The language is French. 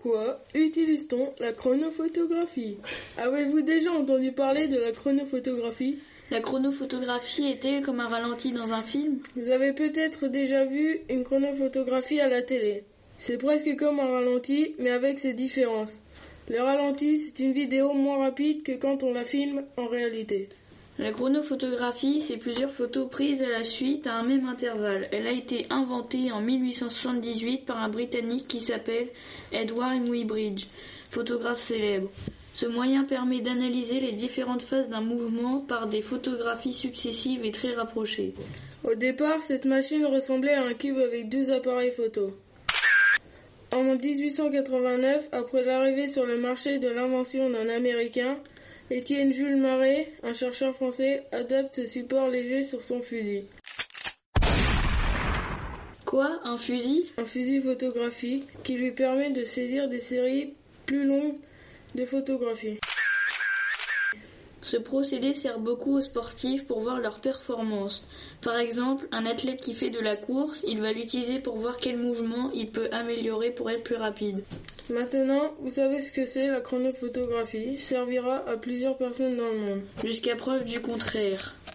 Pourquoi utilise-t-on la chronophotographie? Avez-vous déjà entendu parler de la chronophotographie? La chronophotographie est-elle comme un ralenti dans un film? Vous avez peut-être déjà vu une chronophotographie à la télé. C'est presque comme un ralenti, mais avec ses différences. Le ralenti, c'est une vidéo moins rapide que quand on la filme en réalité. La chronophotographie, c'est plusieurs photos prises à la suite à un même intervalle. Elle a été inventée en 1878 par un Britannique qui s'appelle Edward Muybridge, photographe célèbre. Ce moyen permet d'analyser les différentes phases d'un mouvement par des photographies successives et très rapprochées. Au départ, cette machine ressemblait à un cube avec 12 appareils photo. En 1889, après l'arrivée sur le marché de l'invention d'un Américain, Étienne Jules Marey, un chercheur français, adapte ce support léger sur son fusil. Quoi? Un fusil? Un fusil photographique qui lui permet de saisir des séries plus longues de photographies. Ce procédé sert beaucoup aux sportifs pour voir leurs performances. Par exemple, un athlète qui fait de la course, il va l'utiliser pour voir quel mouvement il peut améliorer pour être plus rapide. Maintenant, vous savez ce que c'est la chronophotographie, servira à plusieurs personnes dans le monde. Jusqu'à preuve du contraire.